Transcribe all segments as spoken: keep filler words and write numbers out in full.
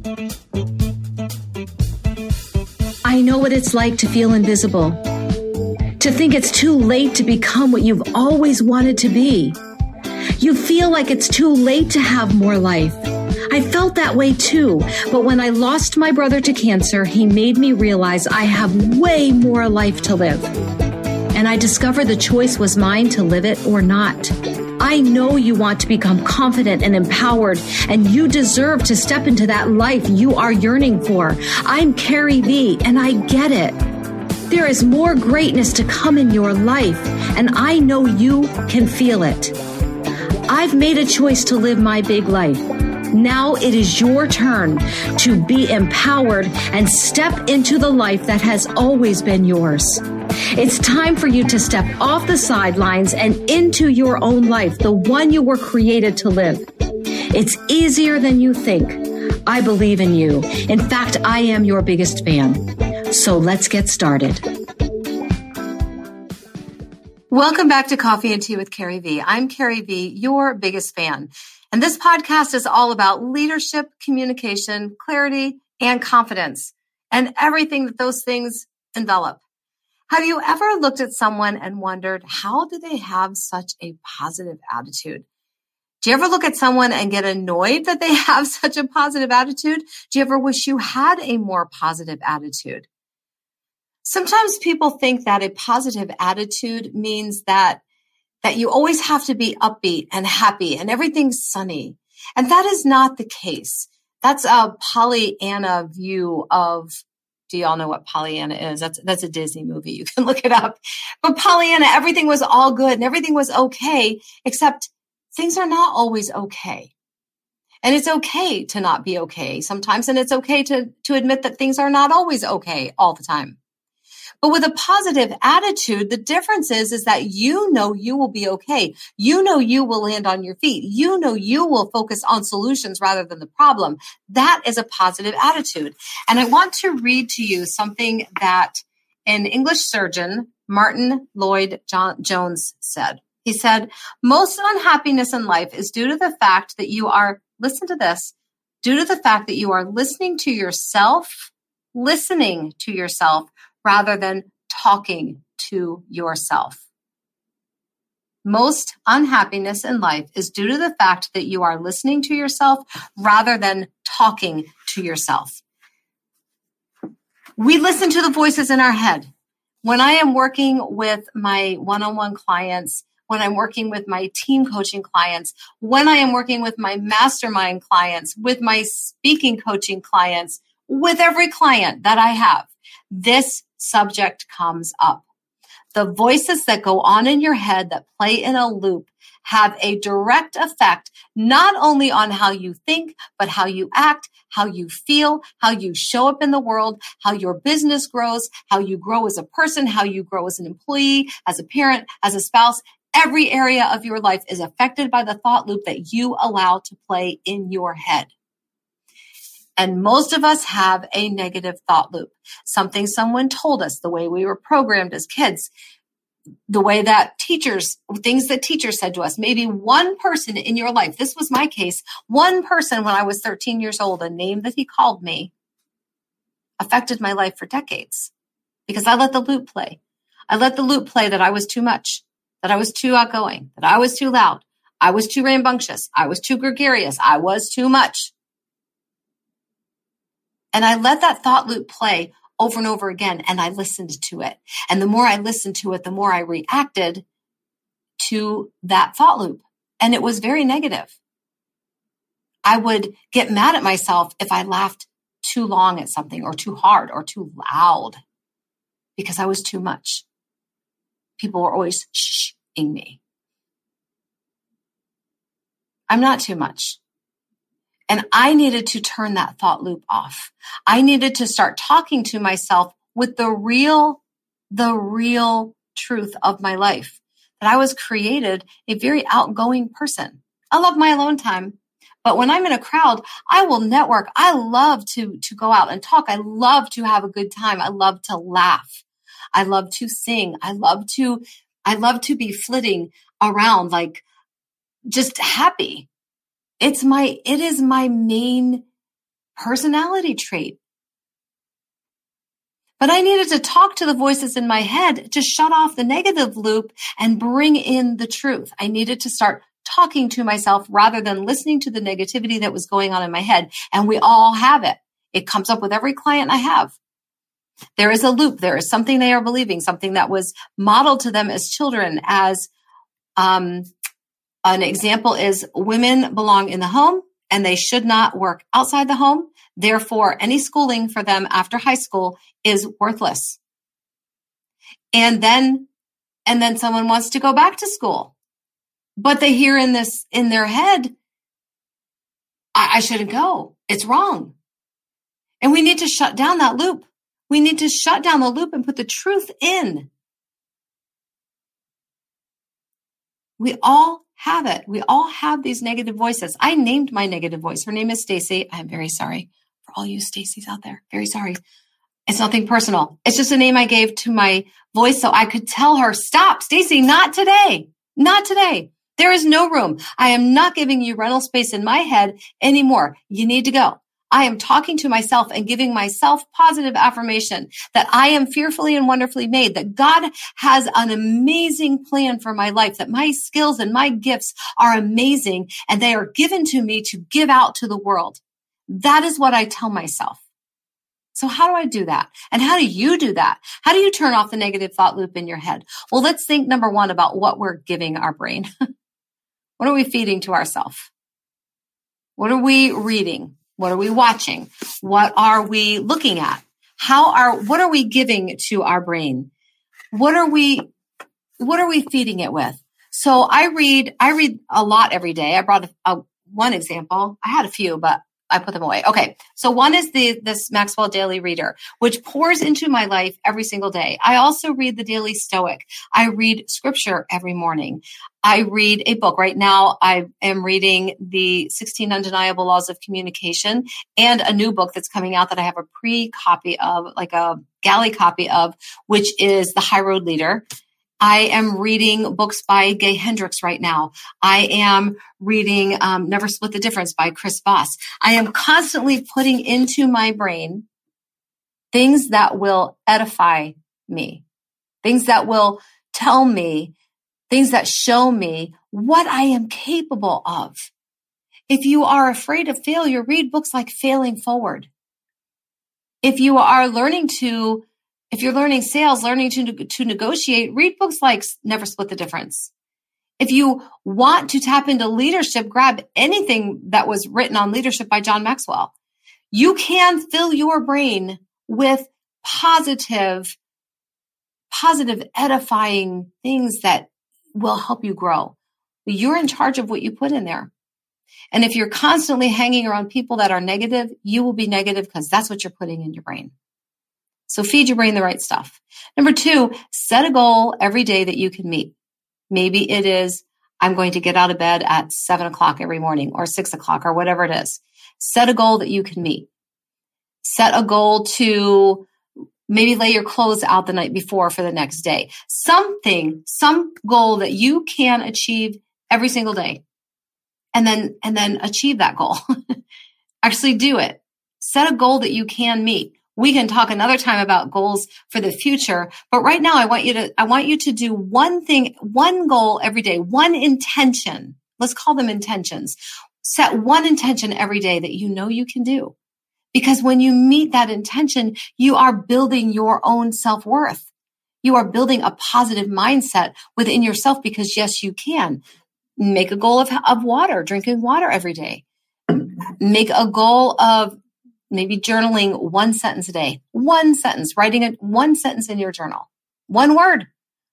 I know what it's like to feel invisible, to think it's too late to become what you've always wanted to be. You feel like it's too late to have more life. I felt that way too, but when I lost my brother to cancer, he made me realize I have way more life to live. And I discovered the choice was mine to live it or not. I know you want to become confident and empowered, and you deserve to step into that life you are yearning for. I'm Carrie V, and I get it. There is more greatness to come in your life, and I know you can feel it. I've made a choice to live my big life. Now it is your turn to be empowered and step into the life that has always been yours. It's time for you to step off the sidelines and into your own life, the one you were created to live. It's easier than you think. I believe in you. In fact, I am your biggest fan. So let's get started. Welcome back to Coffee and Tea with Carrie V. I'm Carrie V, your biggest fan. And this podcast is all about leadership, communication, clarity, and confidence, and everything that those things envelop. Have you ever looked at someone and wondered, how do they have such a positive attitude? Do you ever look at someone and get annoyed that they have such a positive attitude? Do you ever wish you had a more positive attitude? Sometimes people think that a positive attitude means that, that you always have to be upbeat and happy and everything's sunny. And that is not the case. That's a Pollyanna view of, do y'all know what Pollyanna is? That's, that's a Disney movie. You can look it up. But Pollyanna, everything was all good and everything was okay, except things are not always okay. And it's okay to not be okay sometimes. And it's okay to, to admit that things are not always okay all the time. But with a positive attitude, the difference is, is that you know you will be okay. You know you will land on your feet. You know you will focus on solutions rather than the problem. That is a positive attitude. And I want to read to you something that an English surgeon, Martin Lloyd Jones, said. He said, most unhappiness in life is due to the fact that you are, listen to this, due to the fact that you are listening to yourself, listening to yourself, rather than talking to yourself. Most unhappiness in life is due to the fact that you are listening to yourself rather than talking to yourself. We listen to the voices in our head. When I am working with my one-on-one clients, when I'm working with my team coaching clients, when I am working with my mastermind clients, with my speaking coaching clients, with every client that I have, this subject comes up. The voices that go on in your head that play in a loop have a direct effect not only on how you think, but how you act, how you feel, how you show up in the world, how your business grows, how you grow as a person, how you grow as an employee, as a parent, as a spouse. Every area of your life is affected by the thought loop that you allow to play in your head. And most of us have a negative thought loop, something someone told us, the way we were programmed as kids, the way that teachers, things that teachers said to us, maybe one person in your life, this was my case, one person when I was thirteen years old, a name that he called me, affected my life for decades because I let the loop play. I let the loop play that I was too much, that I was too outgoing, that I was too loud, I was too rambunctious, I was too gregarious, I was too much. And I let that thought loop play over and over again, and I listened to it. And the more I listened to it, the more I reacted to that thought loop. And it was very negative. I would get mad at myself if I laughed too long at something or too hard or too loud because I was too much. People were always shh-ing me. I'm not too much. And I needed to turn that thought loop off. I needed to start talking to myself with the real, the real truth of my life, that I was created a very outgoing person. I love my alone time, but when I'm in a crowd, I will network. I love to, to go out and talk. I love to have a good time. I love to laugh. I love to sing. I love to, I love to be flitting around, like just happy. It's my, it is my main personality trait. But I needed to talk to the voices in my head to shut off the negative loop and bring in the truth. I needed to start talking to myself rather than listening to the negativity that was going on in my head. And we all have it. It comes up with every client I have. There is a loop. There is something they are believing, something that was modeled to them as children. As um, an example is women belong in the home and they should not work outside the home. Therefore, any schooling for them after high school is worthless. And then, and then someone wants to go back to school, but they hear in this, in their head, I, I shouldn't go. It's wrong. And we need to shut down that loop. We need to shut down the loop and put the truth in. We all have it. We all have these negative voices. I named my negative voice. Her name is Stacy. I'm very sorry for all you Stacys out there. Very sorry. It's nothing personal. It's just a name I gave to my voice so I could tell her, stop, Stacy, not today. Not today. There is no room. I am not giving you rental space in my head anymore. You need to go. I am talking to myself and giving myself positive affirmation that I am fearfully and wonderfully made, that God has an amazing plan for my life, that my skills and my gifts are amazing and they are given to me to give out to the world. That is what I tell myself. So how do I do that? And how do you do that? How do you turn off the negative thought loop in your head? Well, let's think number one about what we're giving our brain. What are we feeding to ourselves? What are we reading? What are we watching? What are we looking at? How are, what are we giving to our brain? What are we, what are we feeding it with? So I read, I read a lot every day. I brought a, a, one example. I had a few, but I put them away. Okay. So one is the, this Maxwell Daily Reader, which pours into my life every single day. I also read the Daily Stoic. I read scripture every morning. I read a book. Right now, I am reading the sixteen Undeniable Laws of Communication and a new book that's coming out that I have a pre-copy of, like a galley copy of, which is The High Road Leader. I am reading books by Gay Hendricks right now. I am reading um, Never Split the Difference by Chris Voss. I am constantly putting into my brain things that will edify me, things that will tell me, things that show me what I am capable of. If you are afraid of failure, read books like Failing Forward. If you are learning to If you're learning sales, learning to, to negotiate, read books like Never Split the Difference. If you want to tap into leadership, grab anything that was written on leadership by John Maxwell. You can fill your brain with positive, positive, edifying things that will help you grow. You're in charge of what you put in there. And if you're constantly hanging around people that are negative, you will be negative because that's what you're putting in your brain. So feed your brain the right stuff. Number two, set a goal every day that you can meet. Maybe it is, I'm going to get out of bed at seven o'clock every morning or six o'clock or whatever it is. Set a goal that you can meet. Set a goal to maybe lay your clothes out the night before for the next day. Something, some goal that you can achieve every single day. And then, and then achieve that goal. Actually do it. Set a goal that you can meet. We can talk another time about goals for the future, but right now I want you to, I want you to do one thing, one goal every day, one intention. Let's call them intentions. Set one intention every day that you know you can do. Because when you meet that intention, you are building your own self-worth. You are building a positive mindset within yourself because yes, you can. Make a goal of, of water, drinking water every day. Make a goal of maybe journaling one sentence a day, one sentence, writing a, one sentence in your journal, one word.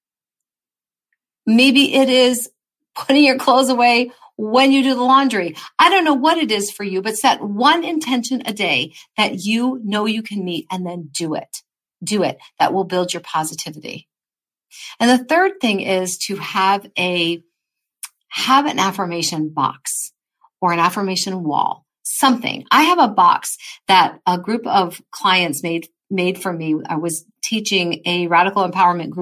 Maybe it is putting your clothes away when you do the laundry. I don't know what it is for you, but set one intention a day that you know you can meet and then do it. Do it. That will build your positivity. And the third thing is to have a, have an affirmation box or an affirmation wall. Something. I have a box that a group of clients made made for me. I was teaching a radical empowerment group pro-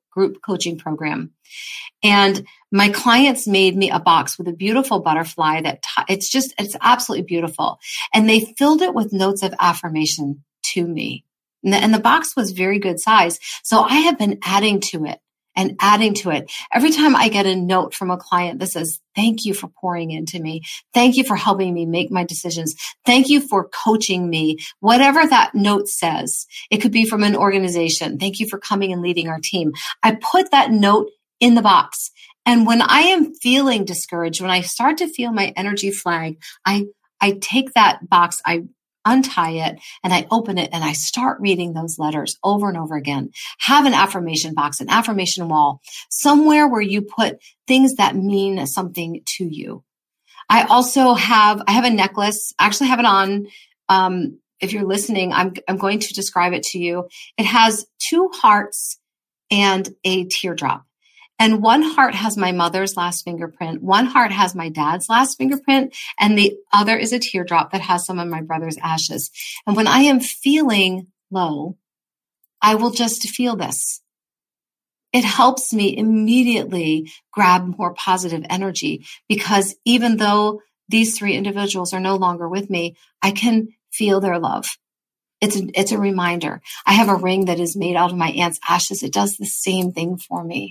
group coaching program. And my clients made me a box with a beautiful butterfly that t- it's just, it's absolutely beautiful. And they filled it with notes of affirmation to me. And the, and the box was very good size. So I have been adding to it and adding to it. Every time I get a note from a client that says, thank you for pouring into me. Thank you for helping me make my decisions. Thank you for coaching me. Whatever that note says, it could be from an organization. Thank you for coming and leading our team. I put that note in the box. And when I am feeling discouraged, when I start to feel my energy flag, I, I take that box, I untie it, and I open it and I start reading those letters over and over again. Have an affirmation box, an affirmation wall, somewhere where you put things that mean something to you. I also have, I have a necklace. I actually have it on. Um, if you're listening, I'm, I'm going to describe it to you. It has two hearts and a teardrop. And one heart has my mother's last fingerprint. One heart has my dad's last fingerprint. And the other is a teardrop that has some of my brother's ashes. And when I am feeling low, I will just feel this. It helps me immediately grab more positive energy, because even though these three individuals are no longer with me, I can feel their love. It's a, it's a reminder. I have a ring that is made out of my aunt's ashes. It does the same thing for me.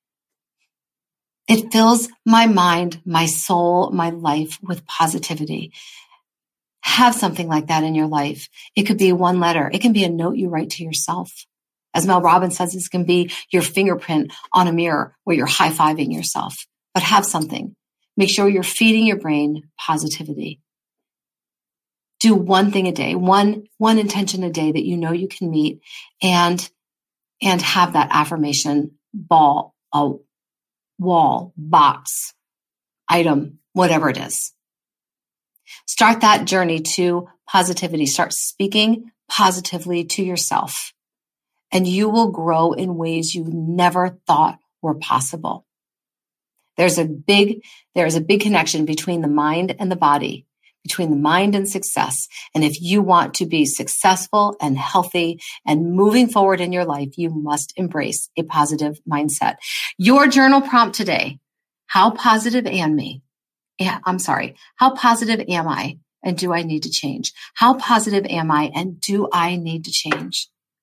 It fills my mind, my soul, my life with positivity. Have something like that in your life. It could be one letter. It can be a note you write to yourself. As Mel Robbins says, this can be your fingerprint on a mirror where you're high-fiving yourself. But have something. Make sure you're feeding your brain positivity. Do one thing a day, one, one intention a day that you know you can meet, and, and have that affirmation ball, a wall, box, item, whatever it is. Start that journey to positivity. Start speaking positively to yourself, and you will grow in ways you never thought were possible. There's a big, there's a big connection between the mind and the body, between the mind and success. And if you want to be successful and healthy and moving forward in your life, you must embrace a positive mindset. Your journal prompt today: how positive am me? Yeah, I'm sorry. How positive am I? And do I need to change? How positive am I? And do I need to change?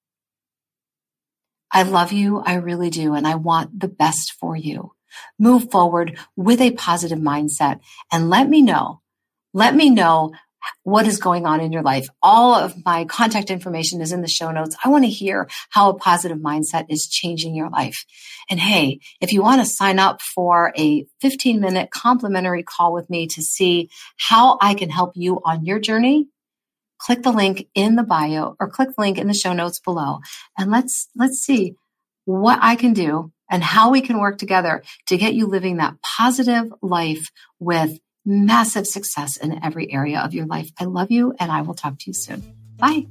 I love you. I really do. And I want the best for you. Move forward with a positive mindset, and let me know. Let me know what is going on in your life. All of my contact information is in the show notes. I want to hear how a positive mindset is changing your life. And hey, if you want to sign up for a fifteen minute complimentary call with me to see how I can help you on your journey, click the link in the bio or click the link in the show notes below. And let's, let's see what I can do and how we can work together to get you living that positive life with massive success in every area of your life. I love you, and I will talk to you soon. Bye.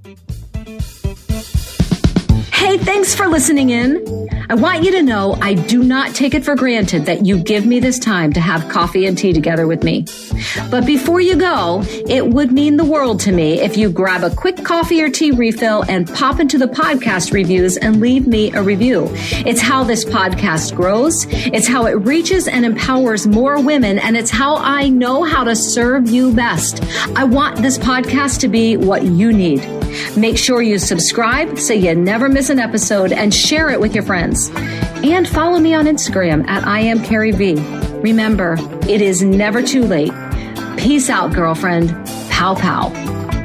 Hey, thanks for listening in. I want you to know I do not take it for granted that you give me this time to have coffee and tea together with me. But before you go, it would mean the world to me if you grab a quick coffee or tea refill and pop into the podcast reviews and leave me a review. It's how this podcast grows. It's how it reaches and empowers more women. And it's how I know how to serve you best. I want this podcast to be what you need. Make sure you subscribe so you never miss an episode, and share it with your friends. And follow me on Instagram at I am Carrie V. Remember, it is never too late. Peace out, girlfriend. Pow pow.